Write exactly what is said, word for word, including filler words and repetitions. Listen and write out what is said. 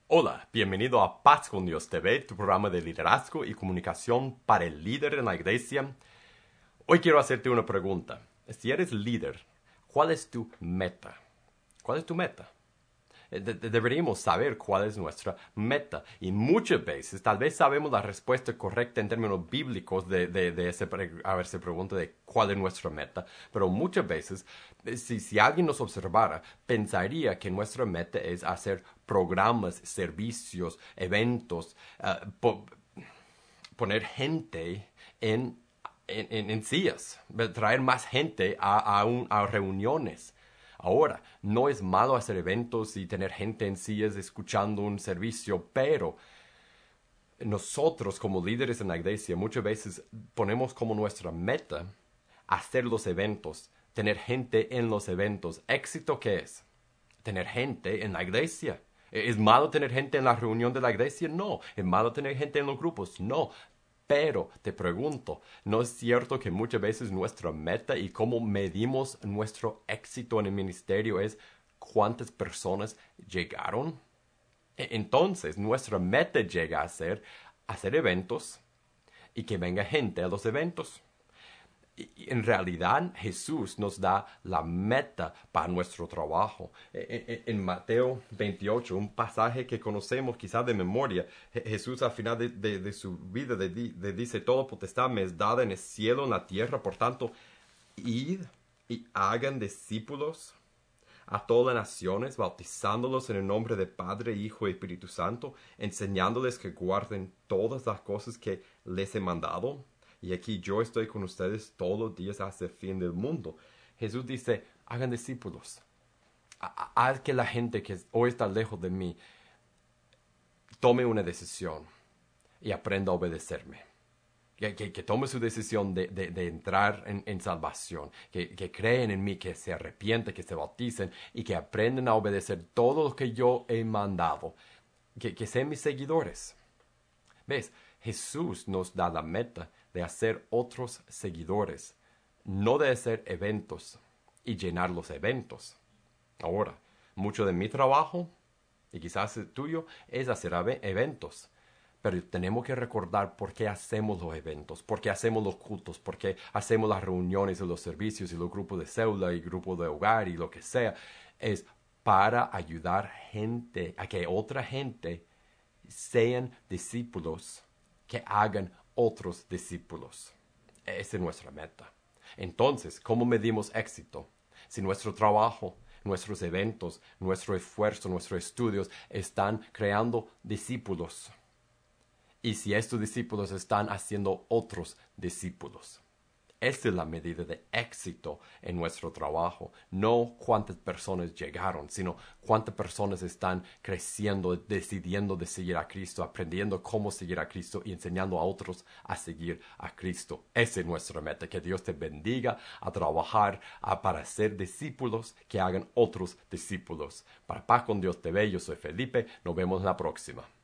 Hola, bienvenido a Paz con Dios T V, tu programa de liderazgo y comunicación para el líder en la iglesia. Hoy quiero hacerte una pregunta. Si eres líder, ¿cuál es tu meta? ¿Cuál es tu meta? De- de- deberíamos saber cuál es nuestra meta. Y muchas veces, tal vez sabemos la respuesta correcta en términos bíblicos de, de, de ese, pre- a ver, se pregunta de cuál es nuestra meta. Pero muchas veces, eh, si, si alguien nos observara, pensaría que nuestra meta es hacer programas, servicios, eventos, eh, po- poner gente en, en, en- en sillas, traer más gente a, a, un- a reuniones. Ahora, no es malo hacer eventos y tener gente en sillas escuchando un servicio, pero nosotros como líderes en la iglesia muchas veces ponemos como nuestra meta hacer los eventos, tener gente en los eventos. ¿Éxito qué es? Tener gente en la iglesia. ¿Es malo tener gente en la reunión de la iglesia? No. ¿Es malo tener gente en los grupos? No. Pero te pregunto, ¿no es cierto que muchas veces nuestra meta y cómo medimos nuestro éxito en el ministerio es cuántas personas llegaron? E- Entonces, nuestra meta llega a ser hacer eventos y que venga gente a los eventos. Y- y En realidad, Jesús nos da la meta para nuestro trabajo. E- e- En Mateo veintiocho, un pasaje que conocemos quizás de memoria, Je- Jesús al final de, de- de su vida le, di- le dice, toda potestad me es dada en el cielo, en la tierra, por tanto, id y hagan discípulos a todas las naciones, bautizándolos en el nombre del Padre, Hijo y Espíritu Santo, enseñándoles que guarden todas las cosas que les he mandado. Y aquí yo estoy con ustedes todos los días hasta el fin del mundo. Jesús dice, hagan discípulos. Ha- ha- Haz que la gente que hoy está lejos de mí tome una decisión y aprenda a obedecerme. Que, que, que tome su decisión de, de, de entrar en, en salvación, que, que creen en mí, que se arrepienten, que se bauticen y que aprenden a obedecer todo lo que yo he mandado, que, que sean mis seguidores. ¿Ves? Jesús nos da la meta de hacer otros seguidores, no de hacer eventos y llenar los eventos. Ahora, mucho de mi trabajo, y quizás el tuyo, es hacer ave- eventos. Pero tenemos que recordar por qué hacemos los eventos, por qué hacemos los cultos, por qué hacemos las reuniones y los servicios y los grupos de célula y grupos de hogar y lo que sea. Es para ayudar gente, a que otra gente sean discípulos, que hagan otros discípulos. Esa es nuestra meta. Entonces, ¿cómo medimos éxito? Si nuestro trabajo, nuestros eventos, nuestro esfuerzo, nuestros estudios están creando discípulos y si estos discípulos están haciendo otros discípulos. Esa es la medida de éxito en nuestro trabajo. No cuántas personas llegaron, sino cuántas personas están creciendo, decidiendo de seguir a Cristo, aprendiendo cómo seguir a Cristo y enseñando a otros a seguir a Cristo. Esa es nuestra meta. Que Dios te bendiga a trabajar a, para ser discípulos que hagan otros discípulos. Para Paz con Dios T V, yo soy Felipe. Nos vemos la próxima.